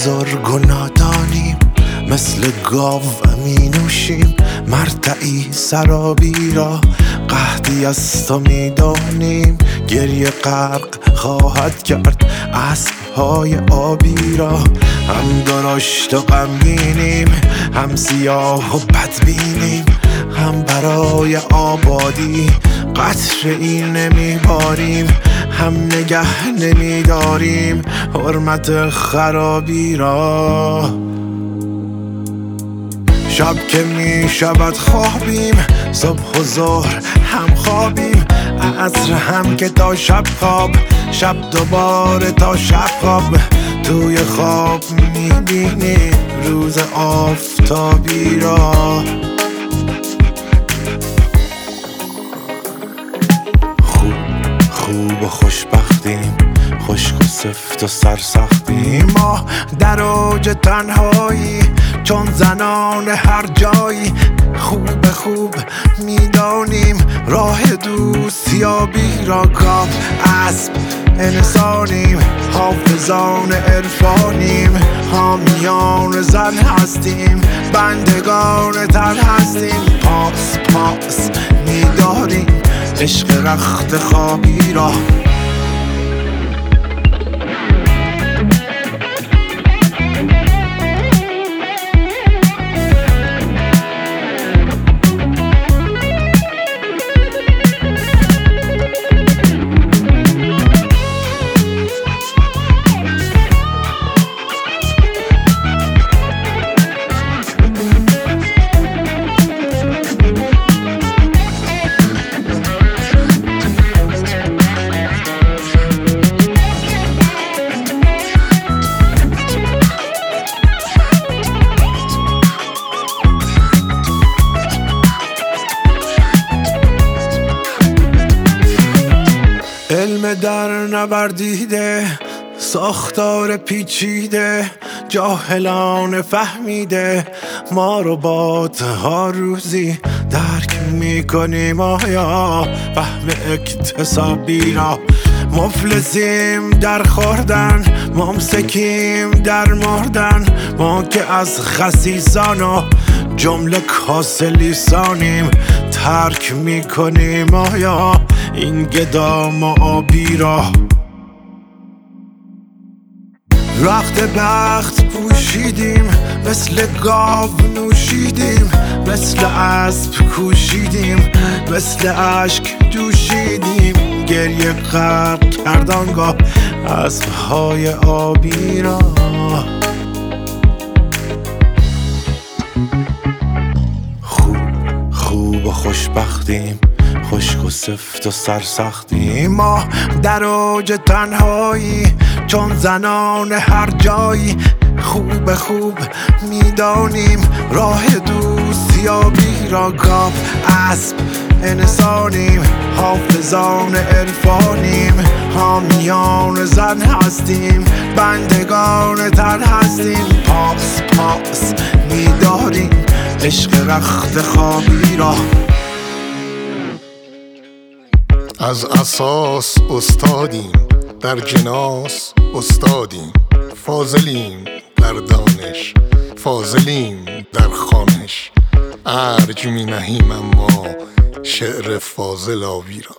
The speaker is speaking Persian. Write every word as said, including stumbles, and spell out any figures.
بزرگ و نادانیم، مثل گاو می نوشیم مرتعی سرابی را. قحطی از تو می دانیم گریه غرق خواهد کرد اسب‌های آبی را. هم درشت و غمگینیم، هم سیاه و بدبینیم، هم برای آبادی قطره‌ای نمیباریم، هم نگه نمیداریم حرمت خرابی را. شب که می شود خوابیم، صبح و ظهر هم خوابیم، عصر هم که تا شب خواب، شب دوباره تا شب خواب. توی خواب می بینیم روز آفتابی را. خوب خوب و خوشبختیم، خشک و سفت و سرسختیم، ما در اوج تنهایی چون زنان هر جایی. خوب خوب میدانیم راه دوستیابی را. گاو اسب انسانیم، حافظان عرفانیم، حامیان زن هستیم، بندگان تن هستیم. پاس پاس میداریم عشق رخت خوابی را. علم در نوردیده، ساختار پیچیده، جاهلان فهمیده، ما ربات ها روزی درک میکنیم آیا فهم اکتسابی را. مفلسیم در خوردن، ممسکیم در مردن، ما که از خسیسان و جمله کاسه لیسانیم. ترک میکنیم آیا این گدام و آبی را. رخت بخت پوشیدیم، مثل گاو نوشیدیم، مثل اسب کوشیدیم، مثل اشک جوشیدیم. گریه غرق کرد آنگاه اسب‌های آبی را. خوب خوب و خوشبختیم، خشک و سفت و سرسختیم، ما در اوج تنهایی چون زنان هر جایی. خوب خوب میدانیم راه دوستیابی را. گاو اسب انسانیم، حافظان عرفانیم، حامیان زن هستیم، بندگان تن هستیم. پاس پاس میداریم عشق رخت خوابی را. از اساس استادیم، در جناس استادیم، فاضلیم در دانش، فاضلیم در خوانش. ارج می نهیم اما شعر فاضل آبی را.